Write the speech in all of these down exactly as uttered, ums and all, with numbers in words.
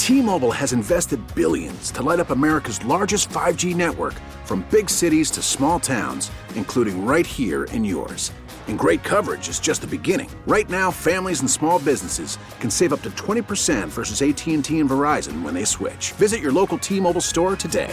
T-Mobile has invested billions to light up America's largest five G network, from big cities to small towns, including right here in yours. And great coverage is just the beginning. Right now, families and small businesses can save up to twenty percent versus A T and T and Verizon when they switch. Visit your local T-Mobile store today.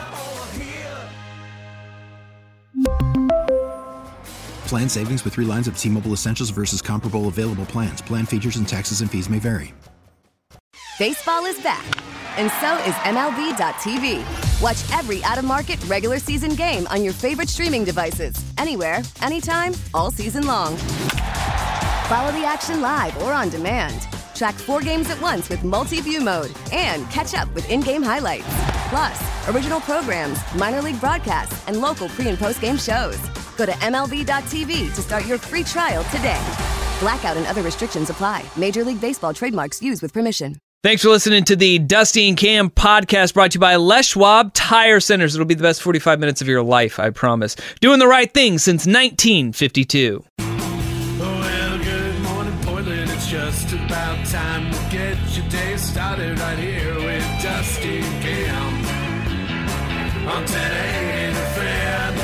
Plan savings with three lines of T-Mobile Essentials versus comparable available plans. Plan features and taxes and fees may vary. Baseball is back, and so is M L B dot T V. Watch every out-of-market regular season game on your favorite streaming devices, anywhere, anytime, all season long. Follow the action live or on demand. Track four games at once with multi-view mode and catch up with in-game highlights. Plus, original programs, minor league broadcasts, and local pre- and post-game shows. Go to M L B dot T V to start your free trial today. Blackout and other restrictions apply. Major League Baseball trademarks used with permission. Thanks for listening to the Dusty and Cam podcast, brought to you by Les Schwab Tire Centers. It'll be the best forty-five minutes of your life, I promise. Doing the right thing since nineteen fifty-two. Well, good morning, Portland. It's just about time to get your day started right here with Dusty and Cam on ten eighty The Fan.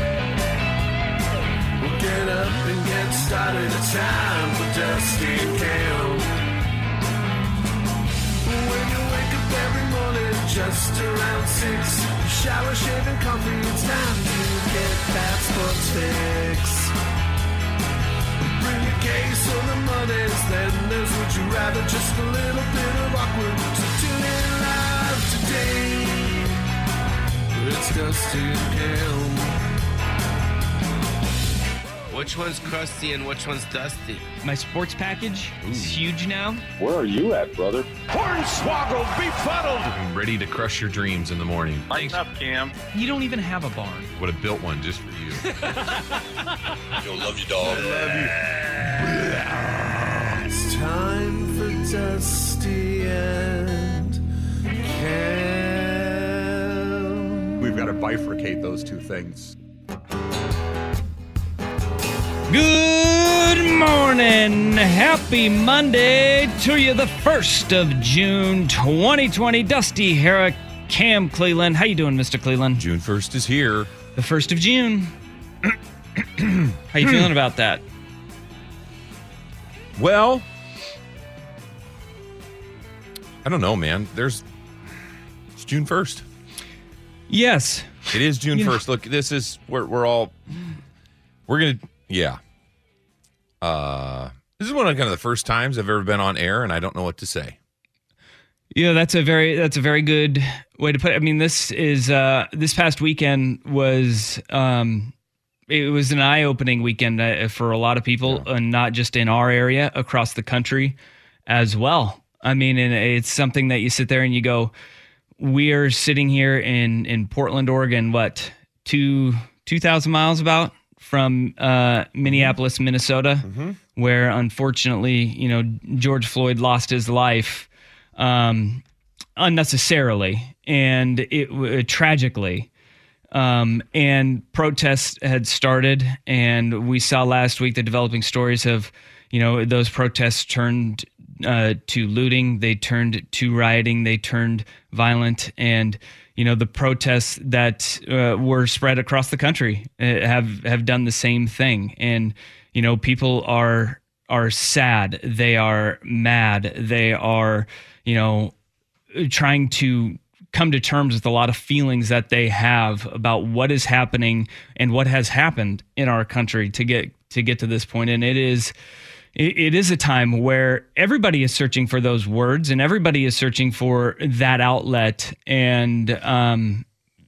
We'll get up and get started. It's time for Dusty and Cam. When you wake up every morning just around six, shower, shave, and coffee, it's time to get that sports fix. Bring your case on the Mondays, then there's Would You Rather, just a little bit of awkward. So tune in live today. It's Dusty and Cam. Which one's crusty and which one's dusty? My sports package is huge now. Where are you at, brother? Hornswoggle befuddled. I'm ready to crush your dreams in the morning. Lighten up, Cam. You don't even have a barn. Would have built one just for you. You'll love you, dog. I love you. It's time for Dusty and Cam. We've got to bifurcate those two things. Good morning. Happy Monday to you, the first of June, twenty twenty. Dusty Hara, Cam Cleland. How you doing, Mister Cleland? June first is here. The first of June. How you feeling about that? Well, I don't know, man. There's it's June first. Yes. It is June You know- first. Look, this is we're we're all we're gonna yeah. Uh, this is one of kind of the first times I've ever been on air, and I don't know what to say. Yeah, that's a very that's a very good way to put it. I mean, this is uh, this past weekend was um, it was an eye-opening weekend uh, for a lot of people, yeah. And not just in our area, across the country as well. I mean, and it's something that you sit there and you go, we are sitting here in in Portland, Oregon, what two two thousand miles about from uh, Minneapolis, Minnesota, mm-hmm. where unfortunately, you know, George Floyd lost his life um, unnecessarily and it uh, tragically. Um, and protests had started, and we saw last week the developing stories of, you know, those protests turned uh, to looting, they turned to rioting, they turned violent, and you know, the protests that uh, were spread across the country uh, have have done the same thing. And, you know, people are are sad. They are mad. They are, you know, trying to come to terms with a lot of feelings that they have about what is happening and what has happened in our country to get to get to this point. And it is it is a time where everybody is searching for those words and everybody is searching for that outlet. And um,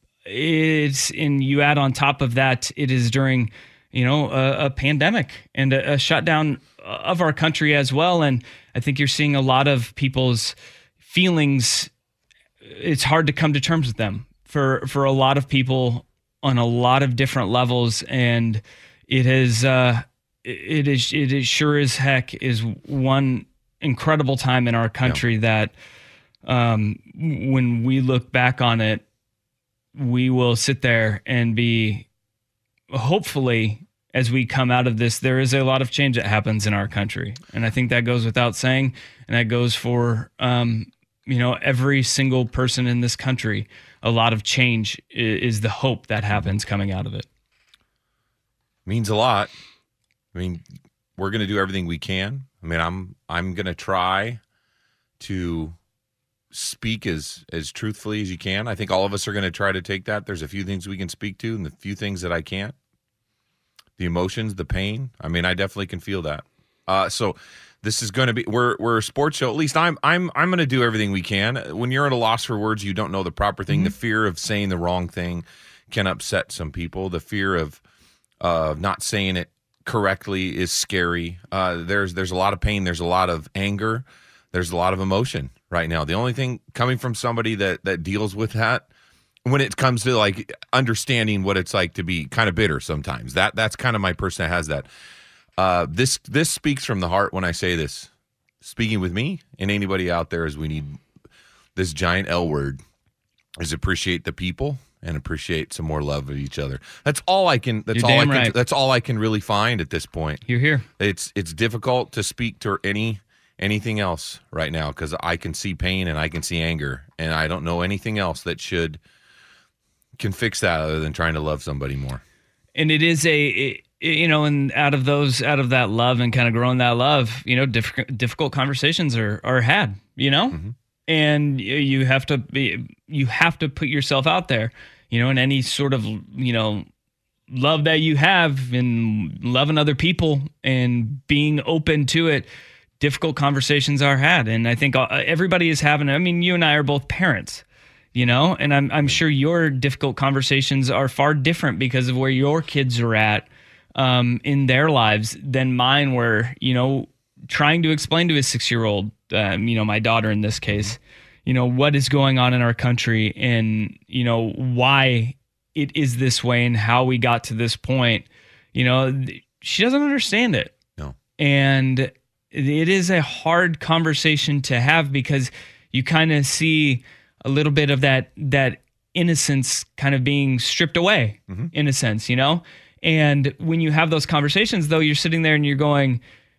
it's, and you add on top of that, it is during, you know, a, a pandemic and a, a shutdown of our country as well. And I think you're seeing a lot of people's feelings. It's hard to come to terms with them for, for a lot of people on a lot of different levels. And it has, uh, It is. It is sure as heck is one incredible time in our country, yeah. that um, when we look back on it, we will sit there and be, hopefully, as we come out of this, there is a lot of change that happens in our country, and I think that goes without saying, and that goes for um, you know, every single person in this country, a lot of change is the hope that happens coming out of it. Means a lot. I mean, we're going to do everything we can. I mean, I'm I'm going to try to speak as as truthfully as you can. I think all of us are going to try to take that. There's a few things we can speak to and the few things that I can't. The emotions, the pain. I mean, I definitely can feel that. Uh, so this is going to be we're we're a sports show. At least I'm I'm I'm going to do everything we can. When you're at a loss for words, you don't know the proper thing. Mm-hmm. The fear of saying the wrong thing can upset some people. The fear of uh, not saying it correctly is scary. Uh, there's there's a lot of pain. There's a lot of anger. There's a lot of emotion right now. The only thing coming from somebody that that deals with that, when it comes to like understanding what it's like to be kind of bitter sometimes, that that's kind of my person that has that. Uh, this this speaks from the heart when I say this. Speaking with me and anybody out there, is we need this giant L word, is appreciate the people and appreciate some more love of each other. That's all I can. That's You're all I damn can. right. That's all I can really find at this point. You're here. It's it's difficult to speak to any anything else right now because I can see pain and I can see anger, and I don't know anything else that should can fix that other than trying to love somebody more. And it is a. It, you know, and out of those, out of that love and kind of growing that love, you know, diff- difficult conversations are, are had, you know, mm-hmm. and you have to be, you have to put yourself out there, you know, in any sort of, you know, love that you have in loving other people and being open to it. Difficult conversations are had. And I think everybody is having, I mean, you and I are both parents, you know, and I'm, I'm sure your difficult conversations are far different because of where your kids are at. Um, in their lives than mine were, you know, trying to explain to a six-year-old, um, you know, my daughter in this case, you know, what is going on in our country and, you know, why it is this way and how we got to this point. You know, she doesn't understand it. No. And it is a hard conversation to have because you kind of see a little bit of that, that innocence kind of being stripped away mm-hmm. in a sense, you know? And when you have those conversations, though, you're sitting there and you're going,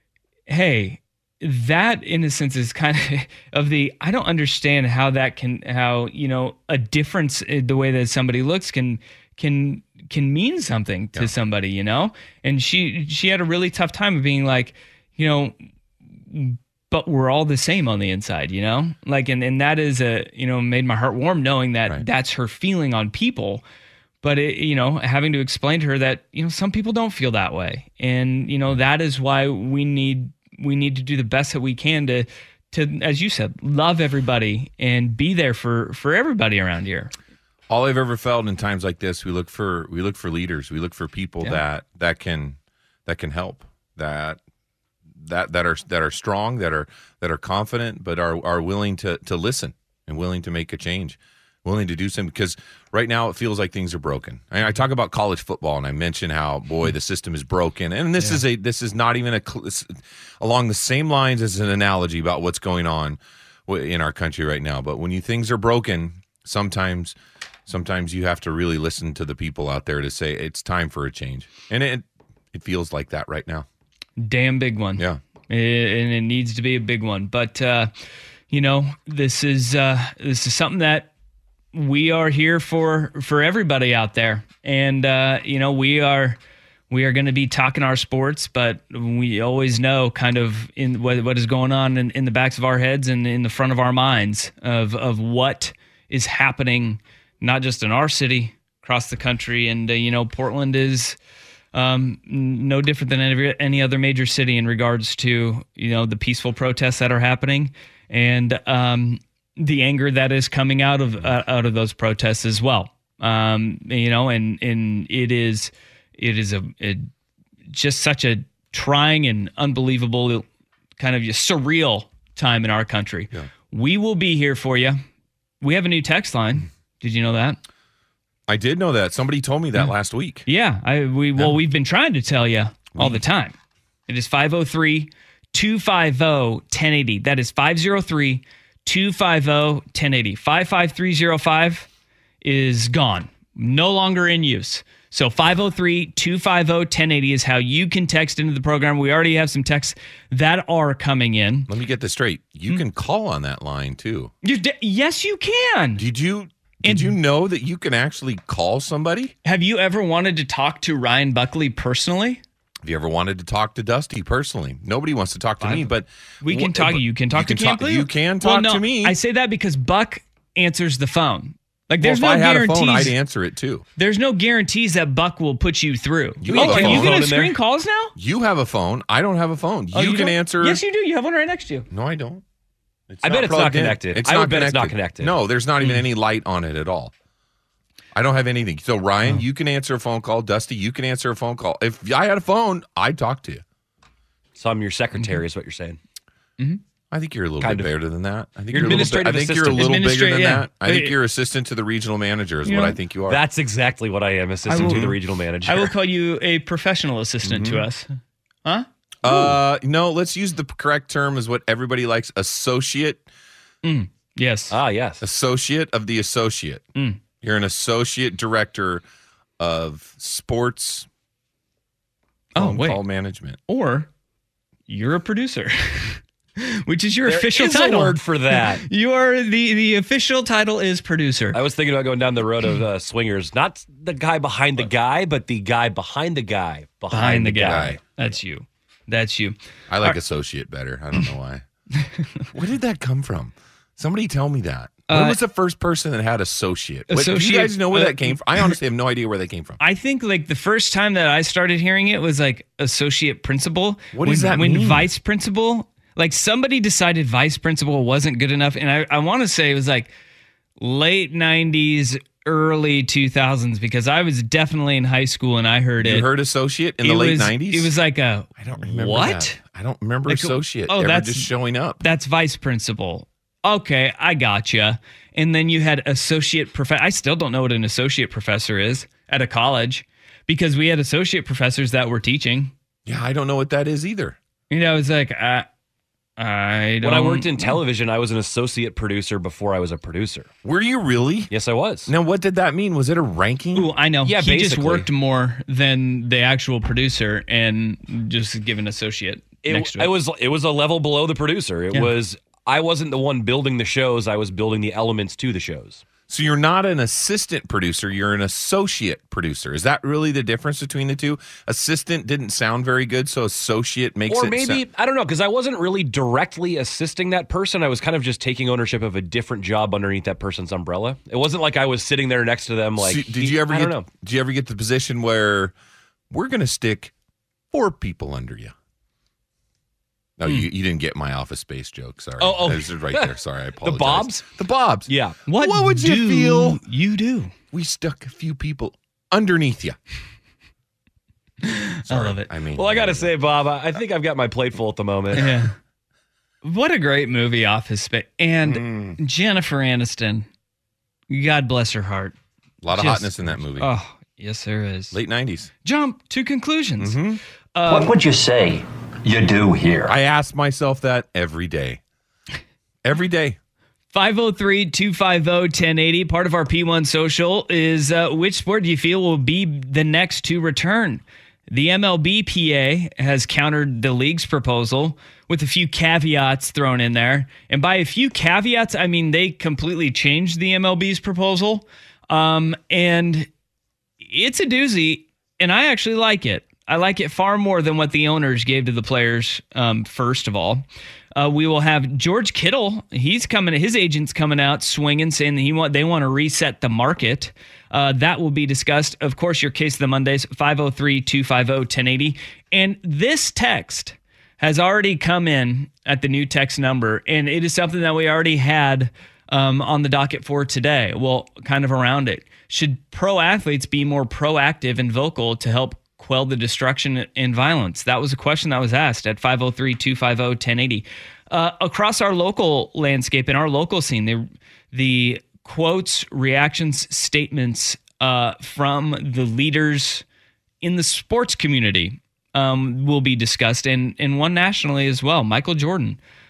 hey, that innocence is kind of of the, I don't understand how that can, how, you know, a difference in the way that somebody looks can, can, can mean something to yeah. somebody, you know? And she, she had a really tough time of being like, you know, but we're all the same on the inside, you know? Like, and, and that is a, you know, made my heart warm knowing that right. that's her feeling on people. But, it, you know, having to explain to her that, you know, some people don't feel that way. And, you know, that is why we need we need to do the best that we can to, to as you said, love everybody and be there for, for everybody around here. All I've ever felt in times like this, we look for we look for leaders. We look for people yeah. that that can that can help, that that that are that are strong, that are that are confident, but are are willing to to listen and willing to make a change. Willing to do something, because right now it feels like things are broken. I, I talk about college football, and I mention how, boy, the system is broken. And this yeah. is a this is not even a along the same lines as an analogy about what's going on in our country right now. But when you things are broken, sometimes sometimes you have to really listen to the people out there to say it's time for a change, and it it feels like that right now. Damn big one, yeah, it, and it needs to be a big one. But uh, you know, this is uh, this is something that. We are here for for everybody out there, and uh, you know we are we are going to be talking our sports, but we always know kind of in what what is going on in, in the backs of our heads and in the front of our minds of of what is happening, not just in our city, across the country, and uh, you know Portland is um, no different than any any other major city in regards to you know the peaceful protests that are happening, and um, the anger that is coming out of uh, out of those protests as well, um, you know, and and it is it is a, a just such a trying and unbelievable kind of surreal time in our country. Yeah. We will be here for you. We have a new text line. Did you know that? I did know that. Somebody told me that yeah. last week. Yeah, I we well yeah. we've been trying to tell you all the time. It is five oh three, two five oh, one oh eight oh. That is five oh three, two five oh, one oh eight oh. five five three oh five is gone. No longer in use. So five oh three, two five oh, ten eighty is how you can text into the program. We already have some texts that are coming in. Let me get this straight. You mm. can call on that line too. You d- yes, you can. Did you did and you know that you can actually call somebody? Have you ever wanted to talk to Ryan Buckley personally? Have you ever wanted to talk to Dusty personally? Nobody wants to talk to me, but we can talk. You can talk you to can Cam. Talk, you can talk well, no, to me. I say that because Buck answers the phone. Like there's well, if no I had guarantees. a phone, I'd answer it too. There's no guarantees that Buck will put you through. You oh, are you going to screen there? calls now? You have a phone. I don't have a phone. You, oh, you can don't? answer. Yes, you do. You have one right next to you. No, I don't. It's I bet it's not connected. It's I not would bet connected. it's not connected. No, there's not even mm. any light on it at all. I don't have anything. So Ryan, oh. you can answer a phone call. Dusty, you can answer a phone call. If I had a phone, I'd talk to you. So I'm your secretary, mm-hmm. is what you're saying. Mm-hmm. I think you're a little kind bit of. better than that. I think you're, you're administrative a little bit, I think assistant. you're a little bigger than yeah. that. I think you're assistant to the regional manager is you what know, I think you are. That's exactly what I am, assistant I will, to the regional manager. I will call you a professional assistant mm-hmm. to us. Huh? Uh, no, let's use the correct term is what everybody likes. Associate. Mm. Yes. Ah, yes. Associate of the associate. Mm. You're an associate director of sports oh, phone wait. call management. Or you're a producer, which is your there official is title. A word for that. You are the, the official title is producer. I was thinking about going down the road of uh, swingers, not the guy behind the guy, but the guy behind the guy behind, behind the, the guy. guy. That's you. That's you. I like Our, associate better. I don't know why. Where did that come from? Somebody tell me that. When uh, was the first person that had associate? associate what, do you guys know where uh, that came from? I honestly have no idea where that came from. I think like the first time that I started hearing it was like associate principal. What does when, that when mean? When vice principal, like somebody decided vice principal wasn't good enough. And I, I want to say it was like late nineties, early two thousands, because I was definitely in high school and I heard you it. You heard associate in it the late was, nineties? It was like a, I don't remember what? That. I don't remember like, associate oh, ever that's, just showing up. That's vice principal. Okay, I gotcha. And then you had associate professor. I still don't know what an associate professor is at a college because we had associate professors that were teaching. Yeah, I don't know what that is either. You know, it's like, I, I don't. When I worked in television, I was an associate producer before I was a producer. Were you really? Yes, I was. Now, what did that mean? Was it a ranking? Ooh, I know. Yeah, he basically. just worked more than the actual producer and just given associate it, next to it. It was, it was a level below the producer. It yeah. was... I wasn't the one building the shows. I was building the elements to the shows. So you're not an assistant producer. You're an associate producer. Is that really the difference between the two? Assistant didn't sound very good, so associate makes or it... Or maybe, sound- I don't know, because I wasn't really directly assisting that person. I was kind of just taking ownership of a different job underneath that person's umbrella. It wasn't like I was sitting there next to them like... So did you ever I get, don't know. Did you ever get the position where we're going to stick four people under you? No, mm. you, you didn't get my Office Space joke. Sorry. Oh, oh. This is right there. Sorry, I apologize. The Bobs? The Bobs. Yeah. What, what would you do feel? You do. We stuck a few people underneath you. I love it. I mean, well, I got to say, Bob, I think I've got my plate full at the moment. Yeah. What a great movie, Office Space. And mm. Jennifer Aniston, God bless her heart. A lot of Just, hotness in that movie. Oh, yes, there is. Late nineties. Jump to conclusions. Mm-hmm. Um, what would you say you do here? I ask myself that every day. Every day. five oh three, two five oh, ten eighty. Part of our P one social is uh, which sport do you feel will be the next to return? The M L B P A has countered the league's proposal with a few caveats thrown in there. And by a few caveats, I mean they completely changed the M L B's proposal. Um, and it's a doozy, and I actually like it. I like it far more than what the owners gave to the players, um, first of all. Uh, we will have George Kittle. He's coming. His agent's coming out swinging, saying that he want they want to reset the market. Uh, that will be discussed. Of course, your case of the Mondays, five oh three, two five oh, ten eighty. And this text has already come in at the new text number, and it is something that we already had um, on the docket for today. Well, kind of around it. Should pro athletes be more proactive and vocal to help quell the destruction and violence? That was a question that was asked at five oh three, two five oh, ten eighty. Uh, across our local landscape, in our local scene, the, the quotes, reactions, statements uh, from the leaders in the sports community um, will be discussed, and, and one nationally as well. Michael Jordan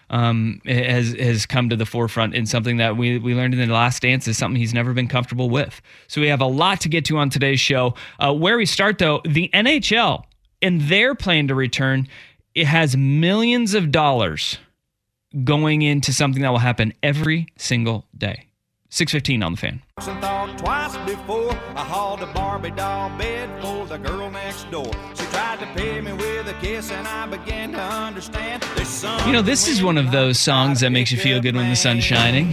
um, has has come to the forefront in something that we we learned in The Last Dance is something he's never been comfortable with. So we have a lot to get to on today's show. Uh, where we start, though, the N H L and their plan to return, it has millions of dollars going into something that will happen every single day. six fifteen on the Fan. Thought twice before I hauled a Barbie doll bed for the girl next door. She tried to pay me with a kiss and I began to understand. You know, this is one of those songs that makes you feel good when the sun's shining.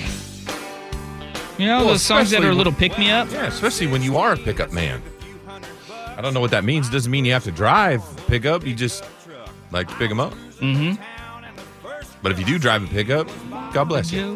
You know, Well, those songs that are a especially- little pick-me-up. Yeah, especially when you are a pickup man. I don't know what that means. Doesn't mean you have to drive pickup. You just like to pick them up. Mm-hmm. But if you do drive a pickup, God bless you.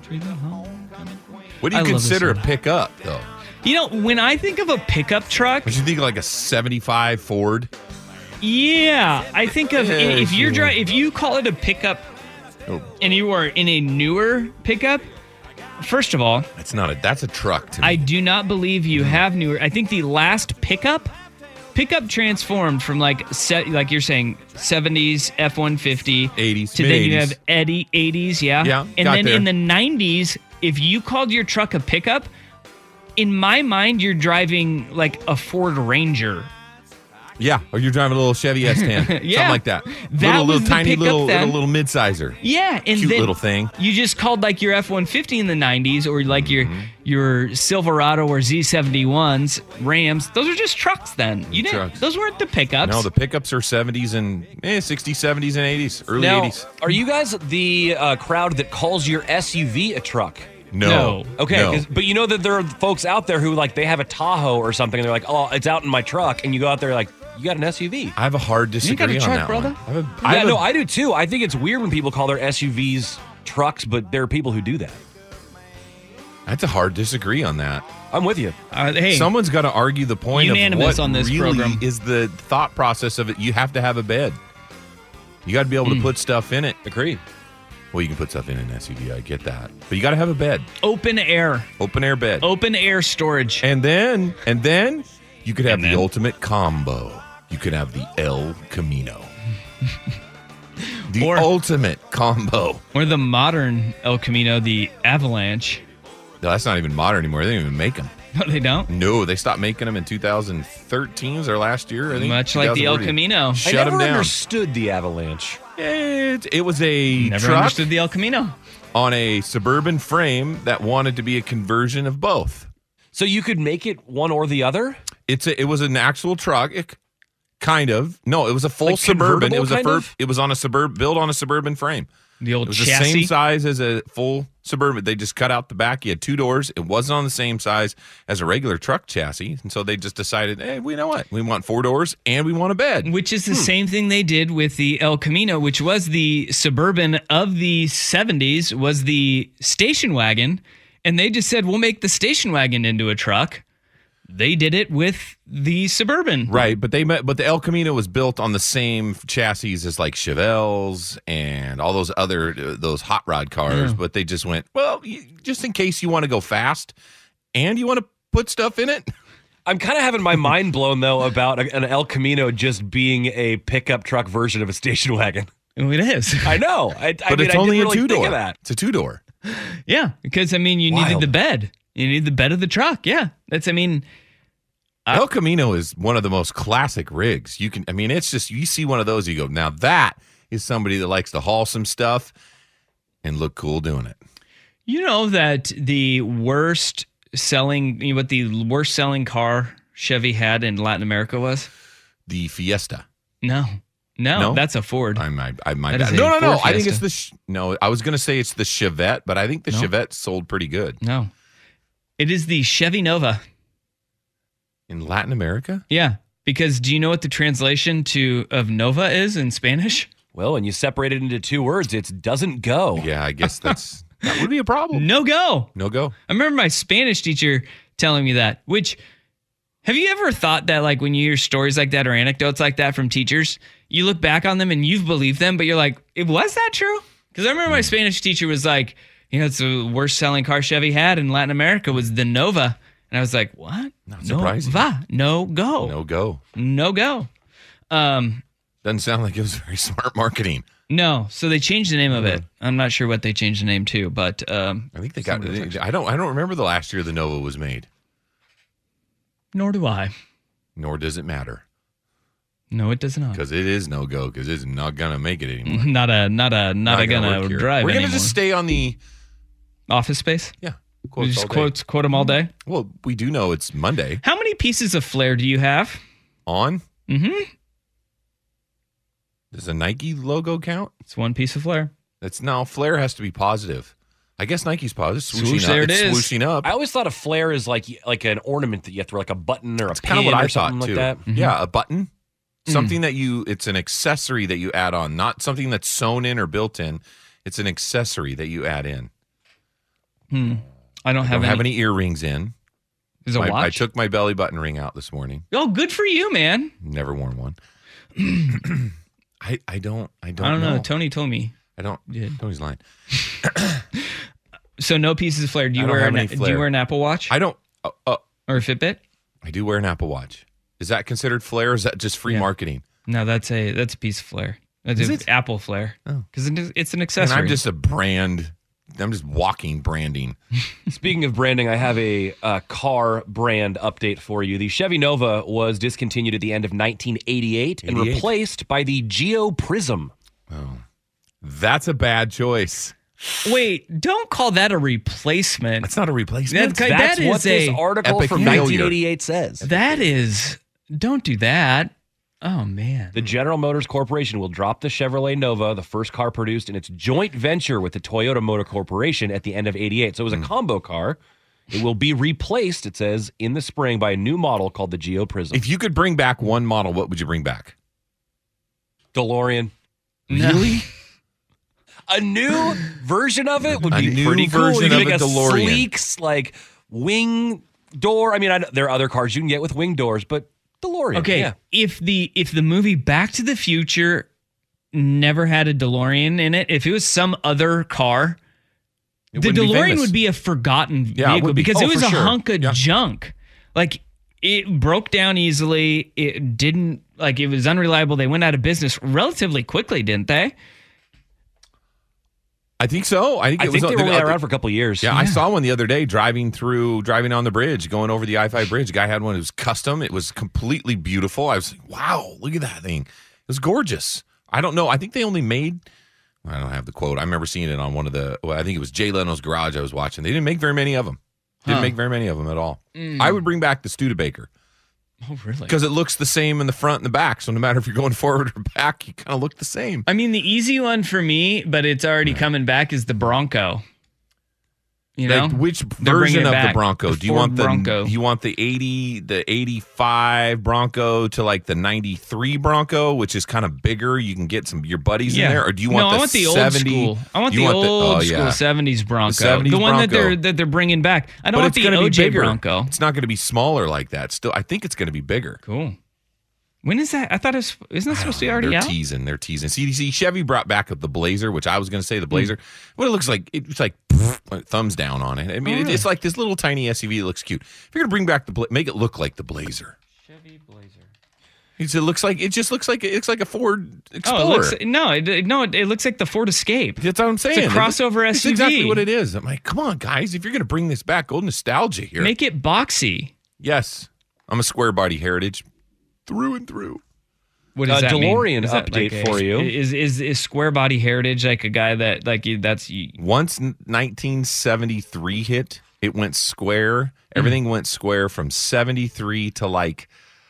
What do I you love this consider a song. pickup, though? You know, when I think of a pickup truck, Would you think of like a seventy-five Ford? yeah, I think of Yeah, if you're sure. dri- if you call it a pickup Oh, and you are in a newer pickup, first of all, that's not a. That's a truck to me. I do not believe you have newer. I think the last pickup, pickup transformed from like set, like you're saying, seventies F one fifty, eighties, to then you mid-eighties. have Eddie eighties, yeah, Yeah, and got then there. in the nineties, if you called your truck a pickup, in my mind, you're driving like a Ford Ranger. Yeah, or you're driving a little Chevy S ten, Yeah. something like that. That little, was little the tiny pickup little, then. little little mid-sizer. Yeah, and Cute then little thing. You just called like your F one fifty in the nineties, or like your your Silverado or Z seventy-ones, Rams. Those are just trucks then. You didn't. Trucks. Those weren't the pickups. No, the pickups are seventies and eh, sixties, seventies, and eighties, early Now, eighties. are you guys the uh, crowd that calls your S U V a truck? No. Okay, No. 'cause- but you know that there are folks out there who like they have a Tahoe or something, and they're like, "Oh, it's out in my truck," and you go out there like, "You got an S U V." I have a hard got a disagree on truck, that brother? one. I have a, I Yeah, have no, a- I do too. I think it's weird when people call their S U Vs trucks, but there are people who do that. that's a hard disagree on that. I'm with you. Uh, hey, Someone's got to argue the point Unanimous of what on this really program. is the thought process of it. You have to have a bed. You got to be able Hmm. to put stuff in it. Agreed. Well, you can put stuff in an S U V. I get that, but you got to have a bed, open air, open air bed, open air storage. and then and then you could have And the then? ultimate combo. You could have the El Camino, the Or- ultimate combo. Or the modern El Camino, the Avalanche. No, that's not even modern anymore. They don't even make them. No, they don't. No, they stopped making them in two thousand thirteen. Was their last year? I think. Much like the El two thousand fourteen. Camino. Shut I never them down. understood the Avalanche. It, it was a Never truck understood the El Camino. on a suburban frame that wanted to be a conversion of both. So you could make it one or the other? It's a, it was an actual truck, it- kind of. No, it was a full Like suburban. convertible It was a kind fur, of? it was on a suburb built on a suburban frame. The It old was the chassis. same size as a full suburban. They just cut out the back. You had two doors. It wasn't on the same size as a regular truck chassis, and so they just decided, hey, we know what? We want four doors and we want a bed. Which is the Hmm. same thing they did with the El Camino, which was the Suburban of the seventies, was the station wagon. And they just said, we'll make the station wagon into a truck. They did it with the Suburban. Right, but they met, but the El Camino was built on the same chassis as like Chevelles and all those other uh, those hot rod cars. Yeah. But they just went, well, y- just in case you want to go fast and you want to put stuff in it. I'm kind of having my mind blown though about a- an El Camino just being a pickup truck version of a station wagon. Oh, it is. I know. I, I But mean, it's I only didn't a really two think door. of that. It's a two door. Yeah, because I mean, you needed Wild. the bed. You need the bed of the truck. Yeah, that's. I mean, I- El Camino is one of the most classic rigs. You can, I mean, it's just you see one of those, you go, now that is somebody that likes to haul some stuff and look cool doing it. you know that the worst selling, you know, what the worst selling car Chevy had in Latin America was? The Fiesta. No, no, No? that's a Ford. I might, I might. That is No, a no, no. Ford I think Fiesta. it's the. Sh- no, I was gonna say it's the Chevette, but I think the No. Chevette sold pretty good No, it is the Chevy Nova. in Latin America. Yeah, because do you know what the translation to of Nova is in Spanish? Well, when you separate it into two words, it's doesn't go. Yeah, I guess that's that would be a problem. No go. No go. I remember my Spanish teacher telling me that, which have you ever thought that like when you hear stories like that or anecdotes like that from teachers, you look back on them and you've believed them, but you're like, it was that true? Because I remember my Spanish teacher was like, you know, it's the worst selling car Chevy had in Latin America was the Nova. And I was like, what? Not surprising. Nova. No go. No go. No go. Um, Doesn't sound like it was very smart marketing. No, so they changed the name of it. I'm not sure what they changed the name to, but um, I think they got. I don't. I don't remember the last year the Nova was made. Nor do I. Nor does it matter. No, it does not. Because it is no go. Because it's not gonna make it anymore. Not a, not a, not, not a gonna, gonna drive. We're gonna anymore. just stay on the Office Space. Yeah, quotes just quotes quote them all day. Well, we do know it's Monday. How many pieces of flair do you have on? Mm-hmm. Does a Nike logo count? It's one piece of flair. That's no flair has to be positive. I guess Nike's positive. Swooshing Swoosh, up. there it it's is. Swooshing up. I always thought a flare is like like an ornament that you have to wear, like a button or a That's pin kind of what I or something thought like too. that. Mm-hmm. Yeah, a button. Something mm. that you, it's an accessory that you add on, not something that's sewn in or built in. It's an accessory that you add in. Hmm. I don't, I have, don't any. have any earrings in. Is a my, watch? I took my belly button ring out this morning. Oh, good for you, man. Never worn one. I I don't I don't I don't know. know. Tony told me. I don't. Yeah. Tony's lying. So no pieces of flair. Do you I don't wear have an, any do flair. you wear an Apple Watch? I don't. Uh, uh, or a Fitbit? I do wear an Apple Watch. Is that considered flair? Or is that just free Yeah. marketing? No, that's a that's a piece of flair. That's Is a it? Apple flair. Oh. Because it's an And accessory. I'm just a brand. I'm just walking branding. Speaking of branding, I have a uh, car brand update for you. The Chevy Nova was discontinued at the end of nineteen eighty-eight and eighty-eight replaced by the Geo Prism. Oh, that's a bad choice. Wait, don't call that a replacement. That's not a replacement. That, That's that what is this a, article epic from failure. nineteen eighty-eight says. That is. Don't do that. Oh man. The General Motors Corporation will drop the Chevrolet Nova, the first car produced in its joint venture with the Toyota Motor Corporation at the end of eighty-eight. So it was a Mm. combo car. It will be replaced, it says, in the spring by a new model called the Geo Prism. If you could bring back one model, what would you bring back? DeLorean. Really? A new version of it would A be new pretty cool. version You can of make a a DeLorean. sleek, like, wing door. I mean, I know there are other cars you can get with wing doors, but DeLorean. Okay, yeah. if the if the movie Back to the Future never had a DeLorean in it, if it was some other car, It the wouldn't be DeLorean famous. would be a forgotten Yeah, it vehicle would be. because Oh, it was for a sure. hunk of Yeah. junk. Like it broke down easily. It didn't like it was unreliable. They went out of business relatively quickly, didn't they? I think so. I think I it think was they were only uh, around for a couple of years. Yeah, I saw one the other day driving through, driving on the bridge, going over the I five bridge. A guy had one. It was custom. It was completely beautiful. I was like, wow, look at that thing. It was gorgeous. I don't know. I think they only made, I don't have the quote. I remember seeing it on one of the, well, I think it was Jay Leno's Garage I was watching. They didn't make very many of them. Didn't Huh. make very many of them at all. Mm. I would bring back the Studebaker Oh, really? because it looks the same in the front and the back. So no matter if you're going forward or back, you kind of look the same. I mean, the easy one for me, but it's already coming back, is the Bronco. You know, Like, which They're bringing version it of back. the Bronco? The do you Ford want the Bronco. you want the eighty, the eighty-five Bronco to like the ninety-three Bronco, which is kind of bigger? You can get some your buddies Yeah. in there, or do you want no, the I want the old seventy? school. I want you the want old oh, school yeah. seventies Bronco, The seventies the one that Bronco. they're that they're bringing back. I don't But want it's the gonna O be J bigger. Bronco. It's not going to be smaller like that. Still, I think it's going to be bigger. Cool. When is that? I thought it was. Isn't that supposed to be already They're out? teasing. They're teasing. See, see, Chevy brought back the Blazer, which I was going to say the Hmm. Blazer. What it looks like, it's like thumbs down on it. I mean, Oh, it- really? it's like this little tiny S U V that looks cute. If you're going to bring back the Bla- make it look like the Blazer. Chevy Blazer. It's, it looks like it just looks like it looks like a Ford Explorer. Oh, it looks no, it, no, it, it looks like the Ford Escape. That's what I'm saying. It's a crossover It's S U V. exactly what it is. I'm like, come on, guys, if you're going to bring this back, go nostalgia here. Make it boxy. Yes, I'm a square body heritage through and through. What does Uh, that DeLorean mean? Is that update like a- for you. Is is is square body heritage like a guy that like you- that's you- Once nineteen seventy-three hit, it went square. Everything went square from seventy-three to like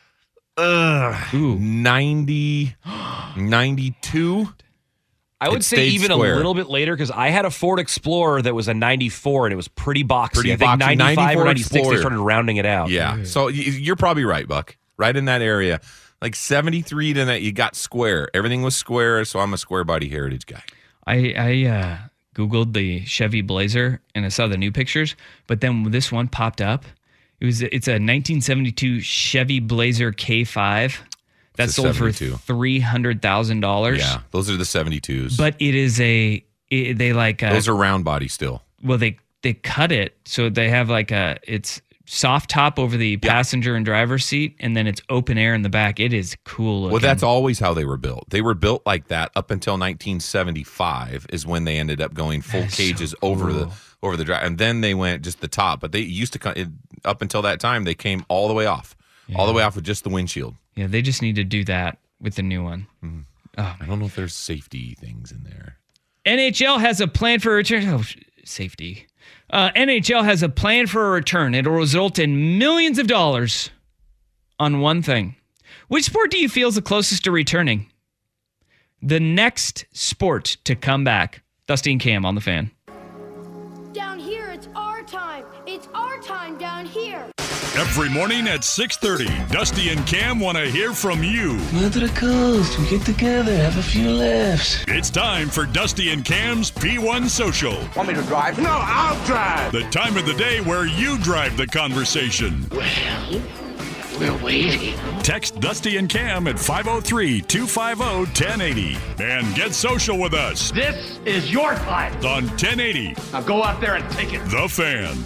uh, ninety, ninety-two. I would It say stayed even square. a little bit later because I had a Ford Explorer that was a ninety-four and it was pretty boxy. Pretty I think boxy. ninety-five ninety-four or ninety-six they Explorer. started rounding it out. Yeah. So y- you're probably right, Buck. Right in that area. Like seventy-three to that, you got square. Everything was square, so I'm a square body heritage guy. I I uh, googled the Chevy Blazer and I saw the new pictures, but then this one popped up. It was it's a nineteen seventy-two Chevy Blazer K five that It's a sold for seventy-two. three hundred thousand dollars. Yeah, those are the seventy-twos. But it is a it, they like uh, those are round body still. well they they cut it so they have like a it's soft top over the Yeah. passenger and driver's seat, and then it's open air in the back. It is cool looking. Well, that's always how they were built. They were built like that up until nineteen seventy-five is when they ended up going full That's cages so over the cool. over the drive, and then they went just the top. But they used to come it, up until that time. They came all the way off, all the way off with just the windshield. Yeah, they just need to do that with the new one. Mm-hmm. Oh, I don't know if there's safety things in there. N H L has a plan for a return. Oh, safety. Uh, N H L has a plan for a return. It'll result in millions of dollars on one thing. Which sport do you feel is the closest to returning? The next sport to come back. Dusty and Cam on the Fan. Down here, it's our time. It's our time down here. Every morning at six thirty, Dusty and Cam want to hear from you. Move to the coast. We get together, have a few laughs. It's time for Dusty and Cam's P one Social. Want me to drive? No, I'll drive. The time of the day where you drive the conversation. Well, we're waiting. Text Dusty and Cam at five oh three, two five oh, one oh eight oh and get social with us This is your time. on ten eighty Now go out there and take it. The Fan.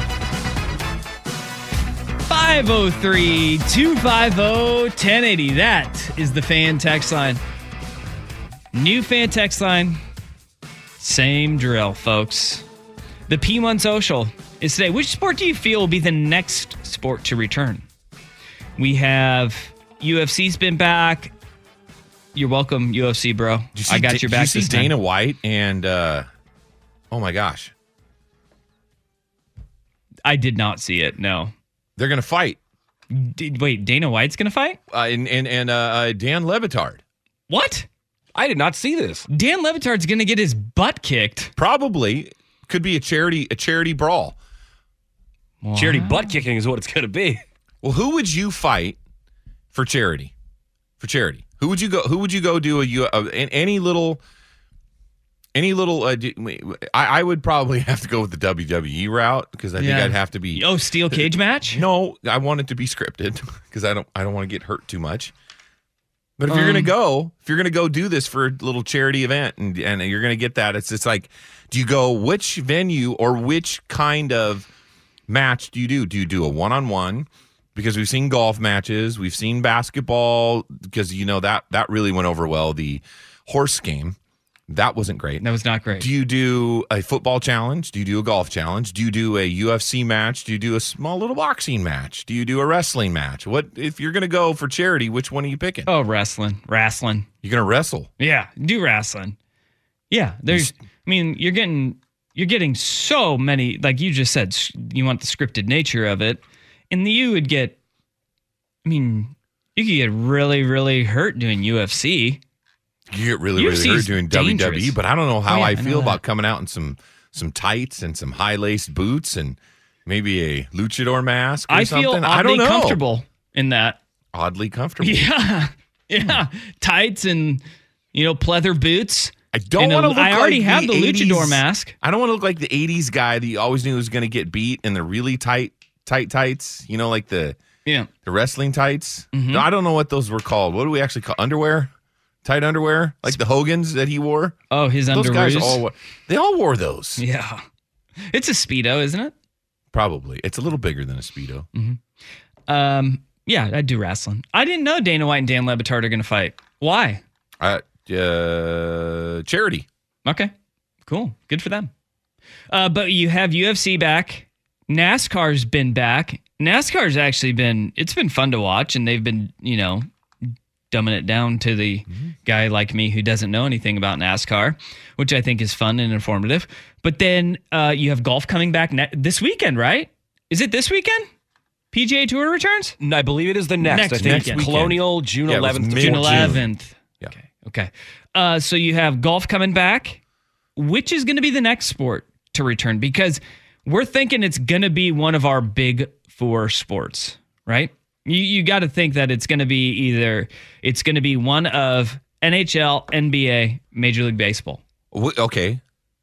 five oh three, two five oh, one oh eight oh. That is the Fan text line. New Fan text line. Same drill, folks. The P one Social is today. Which sport do you feel will be the next sport to return? We have U F C's been back. You're welcome, U F C, bro. Did you see I got Da- your back Did you this see Dana time. White and uh, oh my gosh, I did not see it, no. they're gonna fight. Did, wait, Dana White's going to fight? Uh, and and, and uh, uh, Dan Levitard. What? I did not see this. Dan Levitard's going to get his butt kicked. Probably could be a charity a charity brawl. Charity butt kicking is what it's going to be. Well, who would you fight for charity? For charity, who would you go? Who would you go do a, U- a any little, any little? Uh, do- I, I would probably have to go with the W W E route because I think Yeah. I'd have to be. Oh, steel cage match? No, I want it to be scripted because I don't. I don't want to get hurt too much. But if you're Um, gonna go, if you're gonna go do this for a little charity event and and you're gonna get that, it's just like, do you go which venue or which kind of match do you do? Do you do a one on one? Because we've seen golf matches, we've seen basketball. Because you know that that really went over well. The horse game, that wasn't great. That was not great. Do you do a football challenge? Do you do a golf challenge? Do you do a U F C match? Do you do a small little boxing match? Do you do a wrestling match? What if you're going to go for charity? Which one are you picking? Oh, wrestling. Wrestling. You're going to wrestle. Yeah, do wrestling. Yeah, there's I mean, you're getting you're getting so many, like you just said, s- you want the scripted nature of it. And you would get I mean, you could get really, really hurt doing U F C. You get really, U F C really hurt is doing W W E, dangerous. but I don't know how Oh, yeah, I I know feel that. about coming out in some some tights and some high laced boots and maybe a luchador mask. Or I something. feel I don't oddly know. comfortable in that. Oddly comfortable. Yeah. Yeah. Tights and, you know, pleather boots. I don't And a- want to look I already like have the eighties luchador mask. I don't want to look like the eighties guy that you always knew was going to get beat in the really tight, tight tights. You know, like the Yeah. the wrestling tights. Mhm. No, I don't know what those were called. What do we actually call underwear? Tight underwear, like the Hogans that he wore. Oh, his Those guys underoos. all wore, they all wore those. Yeah. It's a Speedo, isn't it? Probably. It's a little bigger than a Speedo. Um, yeah, I do wrestling. I didn't know Dana White and Dan Le Batard are going to fight. Why? Uh, uh, charity. Okay, cool. Good for them. Uh, but you have U F C back. NASCAR's been back. NASCAR's actually been, it's been fun to watch, and they've been, you know, dumbing it down to the guy like me who doesn't know anything about NASCAR, which I think is fun and informative. But then uh, you have golf coming back ne- this weekend, right? Is it this weekend? P G A Tour returns? No, I believe it is the next. Next I think weekend. Colonial, June Yeah, it was eleventh. to mid- June fourteenth. eleventh. Yeah. Okay. Okay. Uh, so you have golf coming back. Which is going to be the next sport to return? Because we're thinking it's going to be one of our big four sports, right? You you got to think that it's going to be either it's going to be one of N H L, N B A, Major League Baseball. Wh- Okay.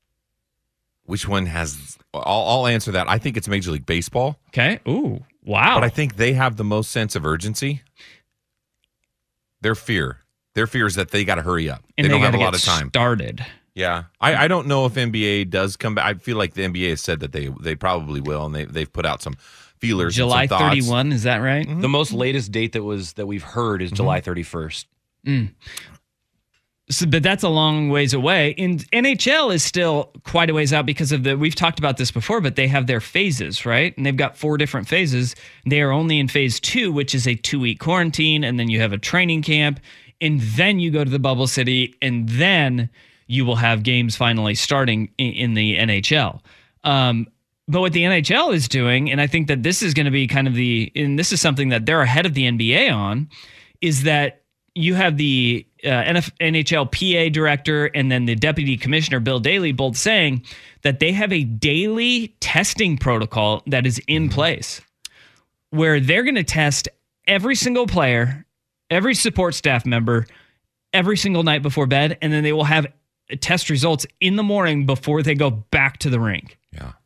Which one has? I'll, I'll answer that. I think it's Major League Baseball, Okay. Ooh. Wow. but I think they have the most sense of urgency. Their fear, their fear is that they got to hurry up. and they don't have gotta a lot get of time. Started. Yeah, I, I don't know if N B A does come back. I feel like the N B A has said that they they probably will, and they they've put out some feelers. July and some thoughts. thirty-first, is that right? Mm-hmm. The most latest date that was that we've heard is mm-hmm. July thirty-first. Mm. So, but that's a long ways away. And N H L is still quite a ways out because of the, we've talked about this before, but they have their phases, right? And they've got four different phases. They are only in phase two, which is a two-week quarantine, and then you have a training camp, and then you go to the bubble city, and then you will have games finally starting in, in the N H L. Um, but what the N H L is doing, and I think that this is going to be kind of the, and this is something that they're ahead of the N B A on, is that you have the uh, N H L P A director and then the deputy commissioner, Bill Daly, both saying that they have a daily testing protocol that is in place where they're going to test every single player, every support staff member, every single night before bed, and then they will have test results in the morning before they go back to the rink. Yeah.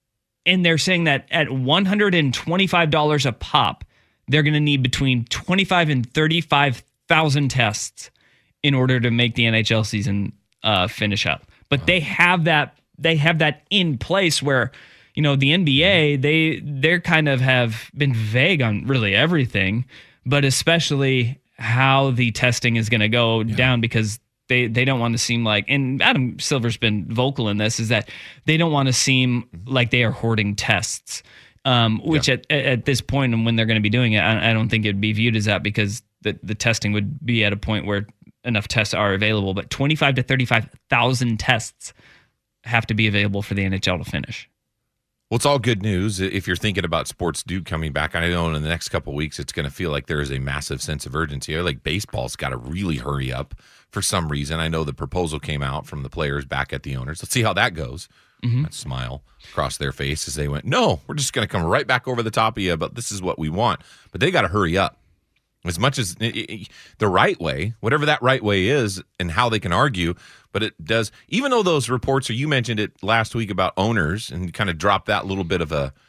And they're saying that at one hundred twenty-five dollars a pop, they're going to need between twenty-five and thirty-five thousand tests in order to make the N H L season uh, finish up. But wow. they have that they have that in place where, you know, the N B A, they they're kind of have been vague on really everything, but especially how the testing is going to go yeah. down, because they they don't want to seem like, and Adam Silver's been vocal in this, is that they don't want to seem like they are hoarding tests. Um, which yeah. at at this point and when they're going to be doing it, I, I don't think it'd be viewed as that, because the, the testing would be at a point where enough tests are available. But twenty-five to thirty-five thousand tests have to be available for the N H L to finish. Well, it's all good news if you're thinking about Sports Duke coming back. I know in the next couple of weeks it's going to feel like there is a massive sense of urgency. Like baseball's got to really hurry up for some reason. I know the proposal came out from the players back at the owners. Let's see how that goes. Mm-hmm. That smile across their face as they went, no, we're just going to come right back over the top of you, but this is what we want. But they got to hurry up. As much as it, it, the right way, whatever that right way is and how they can argue, but it does, even though those reports, or you mentioned it last week about owners and kind of dropped that little bit of a,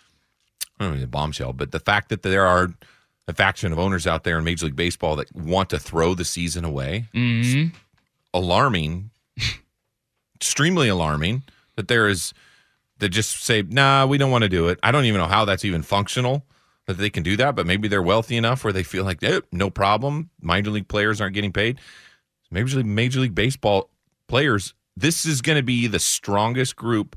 I don't know, a bombshell, but the fact that there are a faction of owners out there in Major League Baseball that want to throw the season away, mm-hmm. alarming, extremely alarming, that there is, that just say, nah, we don't want to do it. I don't even know how that's even functional, that they can do that, but maybe they're wealthy enough where they feel like, eh, no problem, minor league players aren't getting paid. Major League, Major League Baseball players, this is going to be the strongest group,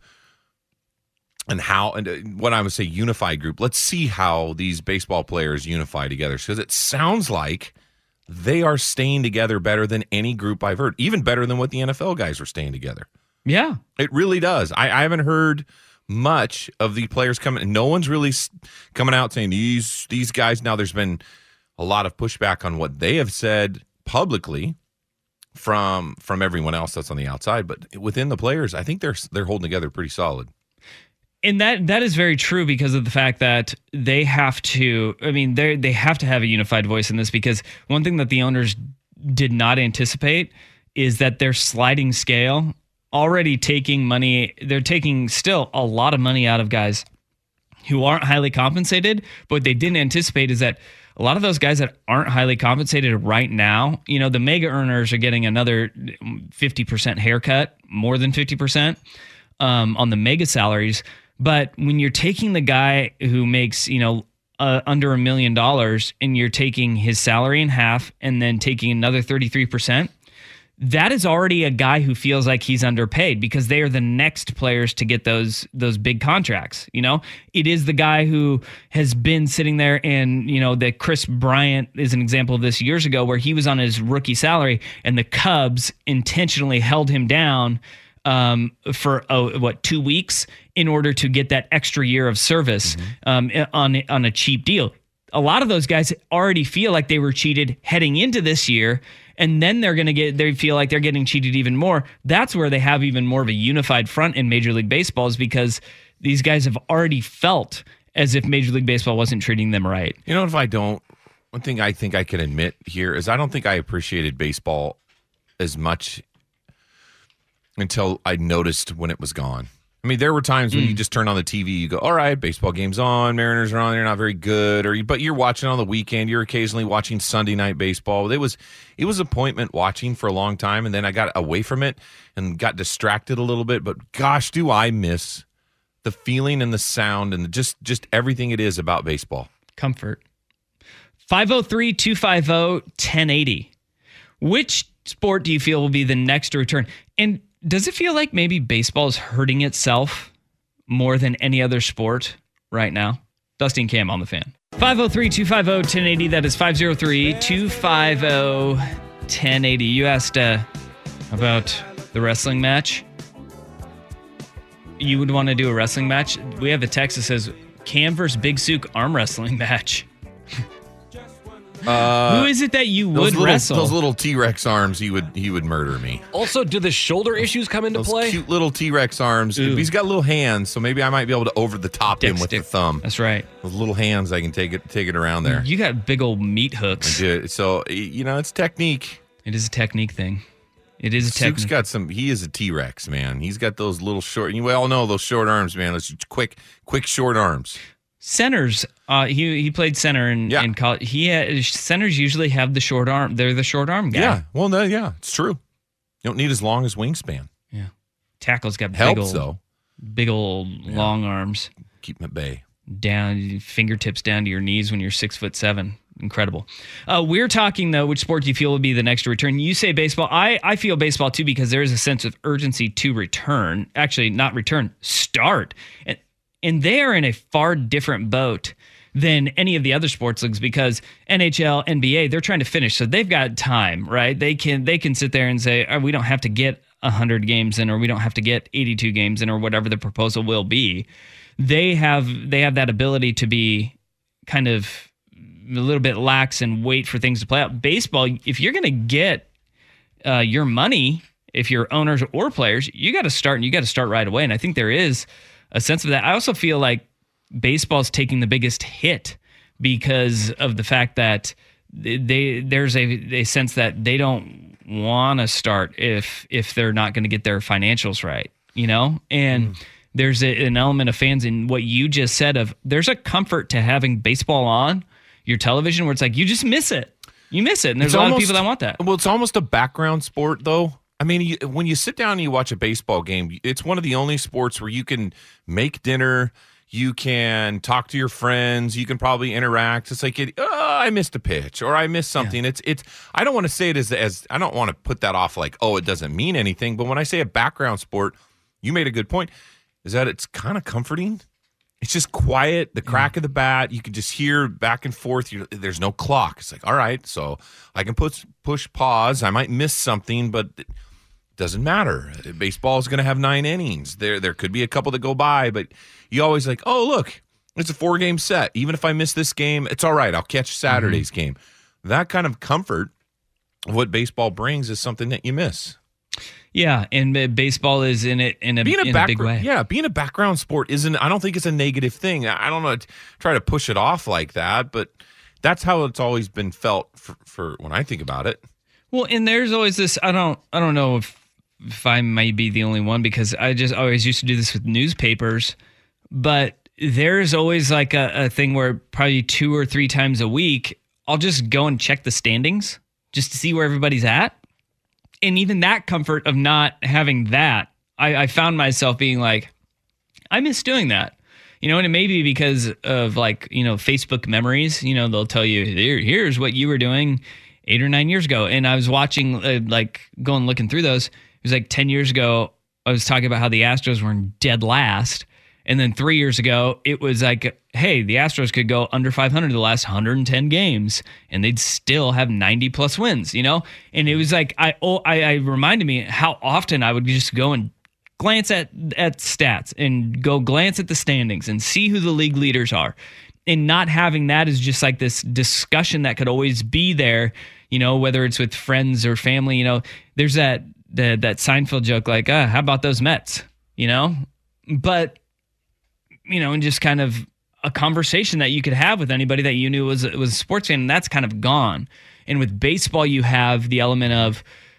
and how, and what I would say unified group. Let's see how these baseball players unify together, because it sounds like they are staying together better than any group I've heard, even better than what the N F L guys are staying together. Yeah. It really does. I, I haven't heard much of the players coming. No one's really coming out saying these these guys. Now, there's been a lot of pushback on what they have said publicly from from everyone else that's on the outside, but within the players, I think they're they're holding together pretty solid. And that that is very true, because of the fact that they have to, I mean, they they have to have a unified voice in this, because one thing that the owners did not anticipate is that their sliding scale already taking money, they're taking still a lot of money out of guys who aren't highly compensated. But what they didn't anticipate is that a lot of those guys that aren't highly compensated right now, you know, the mega earners are getting another fifty percent haircut, more than fifty percent um, on the mega salaries. But when you're taking the guy who makes, you know, uh, under a million dollars, and you're taking his salary in half and then taking another thirty-three percent, that is already a guy who feels like he's underpaid, because they are the next players to get those those big contracts. You know, it is the guy who has been sitting there, and, you know, that Chris Bryant is an example of this years ago, where he was on his rookie salary and the Cubs intentionally held him down um, for, oh, what, two weeks in order to get that extra year of service mm-hmm. um, on, on a cheap deal. A lot of those guys already feel like they were cheated heading into this year, and then they're going to get, they feel like they're getting cheated even more. That's where they have even more of a unified front in Major League Baseball, is because these guys have already felt as if Major League Baseball wasn't treating them right. You know, if I don't, one thing I think I can admit here is I don't think I appreciated baseball as much until I noticed when it was gone. I mean, there were times when mm. you just turn on the T V, you go, all right, baseball game's on, Mariners are on, they're not very good, or you, but you're watching on the weekend, you're occasionally watching Sunday night baseball. It was it was appointment watching for a long time, and then I got away from it and got distracted a little bit, but gosh, do I miss the feeling and the sound and just just everything it is about baseball. Comfort. five oh three, two five oh, ten eighty. Which sport do you feel will be the next to return? And does it feel like maybe baseball is hurting itself more than any other sport right now? Dusty and Cam on the Fan. five oh three, two five oh, ten eighty. That is five oh three, two five oh, ten eighty. You asked uh, about the wrestling match. You would want to do a wrestling match? We have a text that says Cam versus Big Sook arm wrestling match. Uh, Who is it that you would those little, wrestle? Those little T-Rex arms, he would he would murder me. Also, do the shoulder issues come into those play? Cute little T-Rex arms. Ooh. He's got little hands, so maybe I might be able to over the top Dick him with stick. the thumb. That's right. Those little hands, I can take it take it around there. You got big old meat hooks. I do. So you know, it's technique. It is a technique thing. It is a Sook's technique. got some. He is a T-Rex, man. He's got those little short. You all know those short arms, man. Those quick, quick short arms. Centers. Uh, he he played center in, Yeah. in college. He had, centers usually have the short arm. They're the short arm guy. Yeah. Well, no, yeah, it's true. You don't need as long as wingspan. Yeah. Tackle's got big Helps old, though. big old Yeah. long arms. Keep him at bay. Down fingertips down to your knees when you're six foot seven. Incredible. Uh, we're talking though, which sport do you feel would be the next to return? You say baseball. I, I feel baseball too because there is a sense of urgency to return. Actually, not return, start. And, and they are in a far different boat than any of the other sports leagues because N H L, N B A, they're trying to finish. So they've got time, right? They can they can sit there and say, oh, we don't have to get one hundred games in or we don't have to get eighty-two games in or whatever the proposal will be. They have they have that ability to be kind of a little bit lax and wait for things to play out. Baseball, if you're going to get uh, your money, if you're owners or players, you got to start and you got to start right away. And I think there is a sense of that. I also feel like baseball's taking the biggest hit because of the fact that they there's a, a sense that they don't want to start if if they're not going to get their financials right, you know? And mm. there's a, an element of fans in what you just said of there's a comfort to having baseball on your television where it's like you just miss it. You miss it. And there's It's a lot almost, of people that want that. Well, it's almost a background sport, though. I mean, you, when you sit down and you watch a baseball game, it's one of the only sports where you can make dinner, you can talk to your friends, you can probably interact. It's like, it, oh, I missed a pitch or I missed something. Yeah. It's it's. I don't want to say it as as I don't want to put that off like, oh, it doesn't mean anything. But when I say a background sport, you made a good point. Is that it's kind of comforting. It's just quiet, the crack yeah. of the bat. You can just hear back and forth. You're, there's no clock. It's like, all right, so I can push, push pause. I might miss something, but it doesn't matter. Baseball is going to have nine innings. There there could be a couple that go by, but you always like, oh, look, it's a four-game set. Even if I miss this game, it's all right. I'll catch Saturday's mm-hmm. game. That kind of comfort of what baseball brings is something that you miss. Yeah, and baseball is in it in a, being a, in back, a big way. Yeah, being a background sport isn't, I don't think it's a negative thing. I don't know, try to push it off like that, but that's how it's always been felt for, for when I think about it. Well, and there's always this, I don't I don't know if, if I might be the only one because I just always used to do this with newspapers, but there's always like a, a thing where probably two or three times a week, I'll just go and check the standings just to see where everybody's at. And even that comfort of not having that, I, I found myself being like, I miss doing that. You know, and it may be because of like, you know, Facebook memories. You know, they'll tell you, Here, here's what you were doing eight or nine years ago. And I was watching, uh, like, going looking through those. It was like ten years ago, I was talking about how the Astros were in dead last. And then three years ago, it was like, hey, the Astros could go under five hundred the last one hundred ten games, and they'd still have ninety plus wins, you know? And it was like, I, oh, I, I reminded me how often I would just go and glance at, at stats and go glance at the standings and see who the league leaders are. And not having that is just like this discussion that could always be there, you know, whether it's with friends or family, you know, there's that, the, that Seinfeld joke, like, ah, how about those Mets, you know? But, you know, and just kind of a conversation that you could have with anybody that you knew was, was a sports fan, and that's kind of gone. And with baseball, you have the element of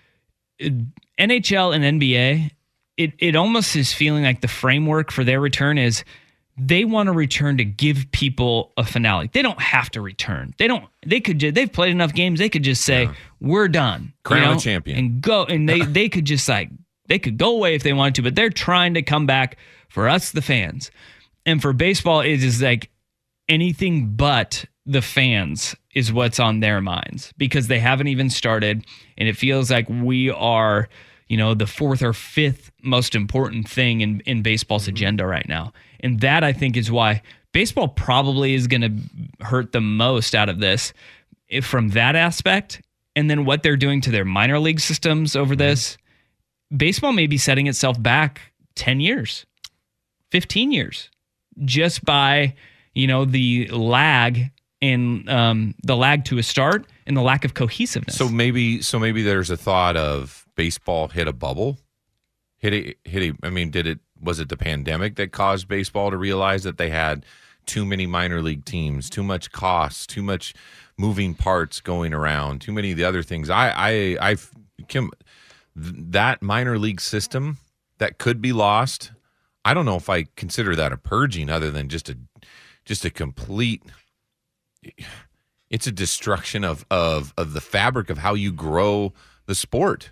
N H L and N B A. It it almost is feeling like the framework for their return is they want to return to give people a finale. They don't have to return. They don't. They could. Just, they've played enough games. They could just say, yeah. we're done. Crown you know, a champion. And go. And they, they could just like, they could go away if they wanted to, but they're trying to come back For us, the fans. And for baseball, it is like anything but the fans is what's on their minds because they haven't even started. And it feels like we are, you know, the fourth or fifth most important thing in, in baseball's agenda right now. And that, I think, is why baseball probably is going to hurt the most out of this if from that aspect. And then what they're doing to their minor league systems over this, baseball may be setting itself back ten years, fifteen years, just by, you know, the lag and um, the lag to a start and the lack of cohesiveness. So maybe, so maybe there's a thought of baseball hit a bubble, hit a, hit a, I mean, did it, was it the pandemic that caused baseball to realize that they had too many minor league teams, too much costs, too much moving parts going around, too many of the other things. I, I, I've, Kim, that minor league system that could be lost. I don't know if I consider that a purging other than just a, just a complete, it's a destruction of, of, of the fabric of how you grow the sport.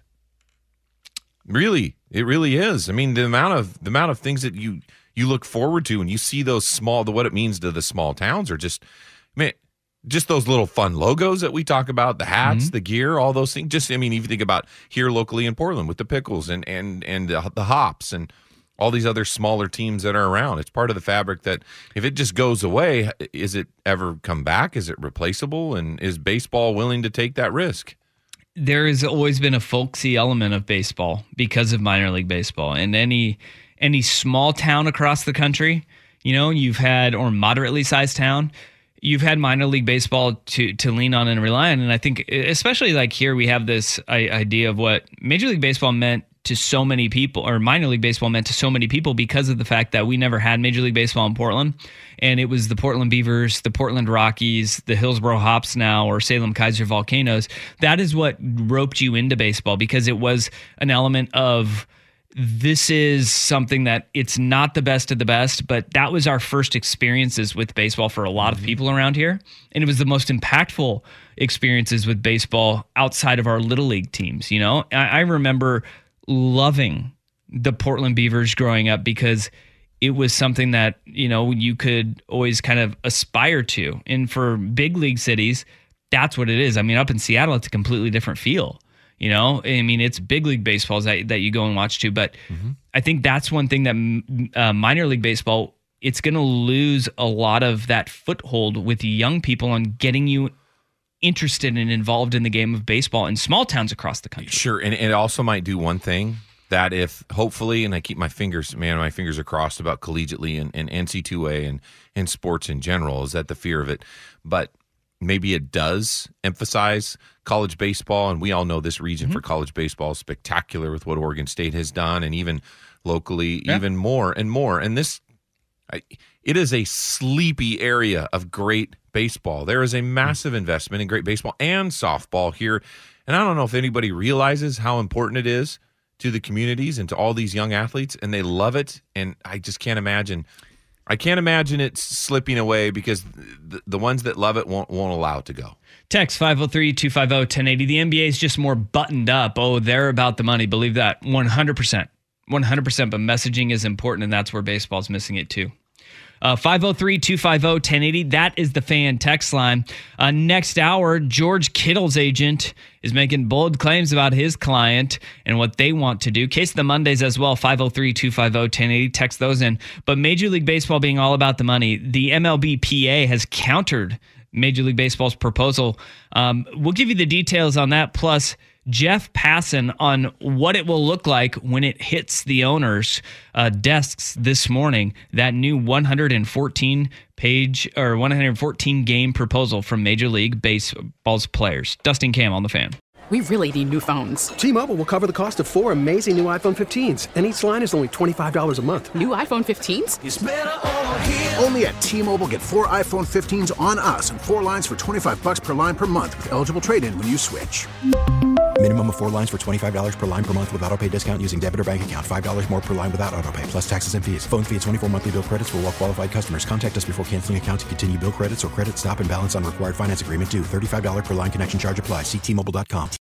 Really, it really is. I mean, the amount of, the amount of things that you, you look forward to and you see those small, the, what it means to the small towns are just, I mean, just those little fun logos that we talk about, the hats, mm-hmm. the gear, all those things. Just, I mean, if you think about here locally in Portland with the Pickles and, and, and the, the Hops and all these other smaller teams that are around, it's part of the fabric that if it just goes away, is it ever come back? Is it replaceable? And is baseball willing to take that risk? There has always been a folksy element of baseball because of minor league baseball. And any any small town across the country, you know, you've had, or moderately sized town, you've had minor league baseball to to lean on and rely on. And I think especially like here we have this idea of what Major League Baseball meant to so many people, or minor league baseball meant to so many people because of the fact that we never had Major League Baseball in Portland. And it was the Portland Beavers, the Portland Rockies, the Hillsboro Hops now, or Salem Kaiser Volcanoes. That is what roped you into baseball because it was an element of this is something that it's not the best of the best, but that was our first experiences with baseball for a lot of people around here. And it was the most impactful experiences with baseball outside of our little league teams. You know, I, I remember loving the Portland Beavers growing up because it was something that, you know, you could always kind of aspire to. And for big league cities, that's what it is. I mean, up in Seattle, it's a completely different feel. You know, I mean, it's big league baseball that, that you go and watch too. But mm-hmm. I think that's one thing that uh, minor league baseball, it's going to lose a lot of that foothold with young people on getting you interested and involved in the game of baseball in small towns across the country. Sure. And it also might do one thing that if hopefully, and I keep my fingers, man, my fingers are crossed about collegiately and, and N C two A and, and sports in general, is that the fear of it. But maybe it does emphasize college baseball, and we all know this region mm-hmm. for college baseball is spectacular with what Oregon State has done, and even locally, yeah. even more and more. And this, I, it is a sleepy area of great baseball. There is a massive mm-hmm. investment in great baseball and softball here, and I don't know if anybody realizes how important it is to the communities and to all these young athletes, and they love it, and I just can't imagine I can't imagine it slipping away because the, the ones that love it won't won't allow it to go. Text five oh three, two five oh, one oh eight oh. The N B A is just more buttoned up. Oh, they're about the money. Believe that. one hundred percent. one hundred percent. But messaging is important, and that's where baseball's missing it too. Uh, five oh three, two five oh, one oh eight oh. That is the fan text line. Uh, next hour, George Kittle's agent is making bold claims about his client and what they want to do. Case of the Mondays as well, five oh three, two five oh, one oh eight oh. Text those in. But Major League Baseball being all about the money, the M L B P A has countered Major League Baseball's proposal. Um, we'll give you the details on that, plus Jeff Passan on what it will look like when it hits the owners' uh, desks this morning. That new one hundred fourteen page or one hundred fourteen game proposal from Major League Baseball's players. Dustin Cam on the Fan. We really need new phones. T-Mobile will cover the cost of four amazing new iPhone fifteens, and each line is only twenty-five dollars a month. New iPhone fifteens? It's better over here. Only at T-Mobile, get four iPhone fifteens on us and four lines for twenty-five bucks per line per month with eligible trade-in when you switch. Minimum of four lines for twenty-five dollars per line per month with autopay discount using debit or bank account. five dollars more per line without autopay, plus taxes and fees. Phone fee at twenty-four monthly bill credits for well-qualified customers. Contact us before canceling account to continue bill credits or credit stop and balance on required finance agreement due. thirty-five dollars per line connection charge applies. See T Mobile dot com.